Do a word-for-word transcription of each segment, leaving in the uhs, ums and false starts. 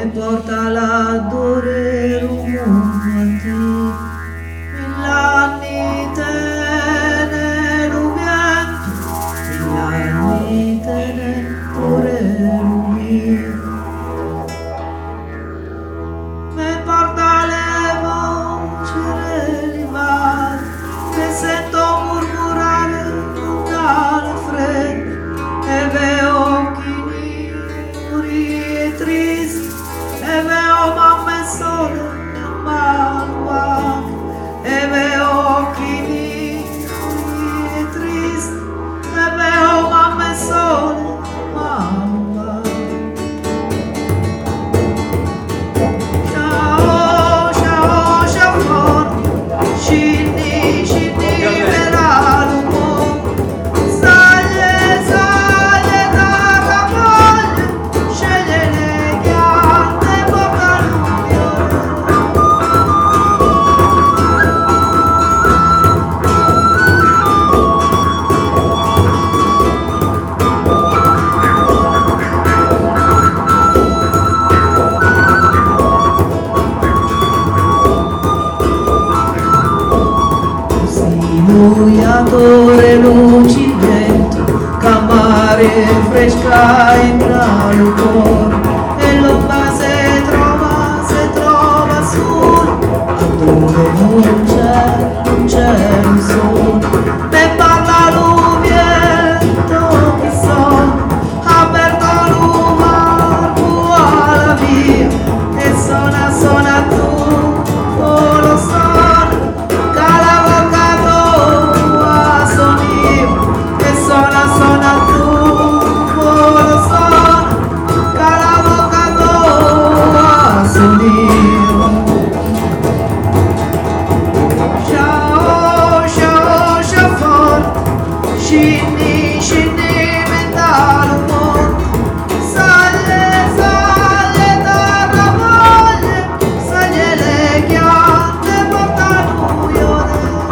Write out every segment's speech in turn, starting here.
porta la dore rumonti l'anni tene rubiento l'anni tene dore rubiento me porta le voci relivate che sento murmurare dal freddo e veo occhi neri e tristi e veo mamme sole nel manuale e veo occhi neri e tristi e veo mamme sole nel manuale. Ciao, ciao, ciao, ciao, scinni, scinni, verrà l'uomo, sale, sale dalla foglia, sceglie le chiatte, porta l'unione. Illuminatore luci il vento, camare fresca entra il cuore e l'ombra se trova, se trova sola, dove non c'è, non c'è il sole. Me parla lo vento che sono, aperto lo marco alla via e suona, suona tu, oh lo so. Scinni, scinni, mentale mondo, sale, sale dalla voglia, sale le chiatte, porta l'unione.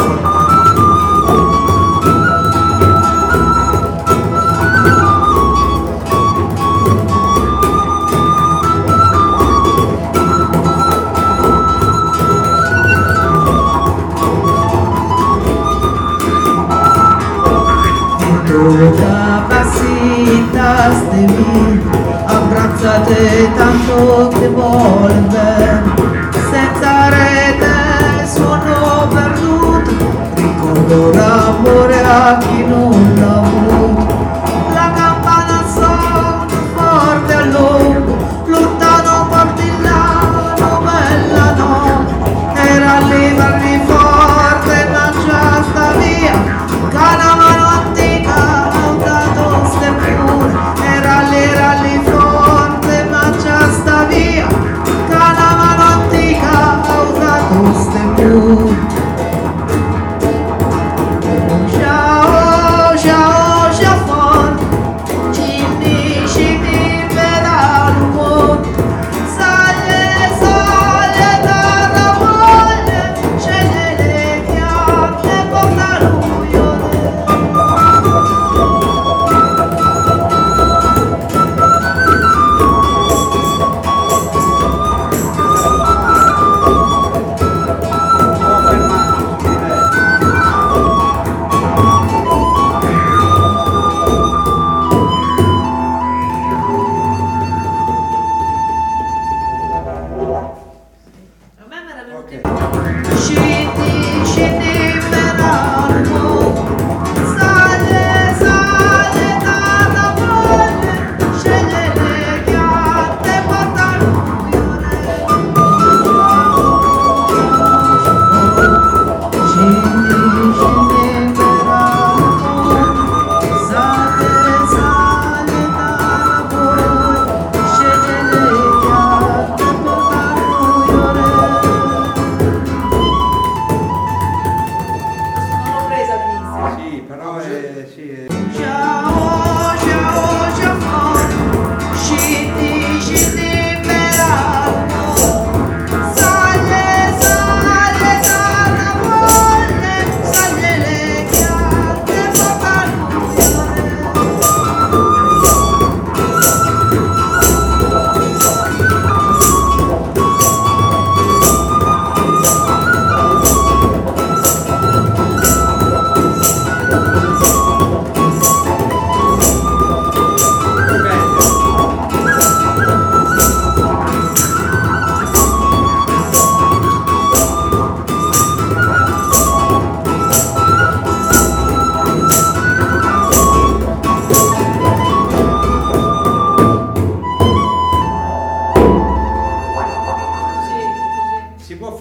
Capacitas de mí, abbracciate tanto che vuole bene, senza rete sono perduto, ricordo l'amore a chi non l'ha avuto. La campana suona forte a lungo, lontano partigiano, bella notte, era lì parli forte, ma già sta via, canavano antica. Era lì, era lì forte, ma già sta via, canavano antica, ha usato ste mura. Ciao.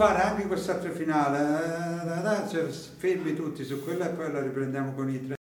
fare anche quest'altro finale, eh, cioè, fermi tutti su quella e poi la riprendiamo con i tre.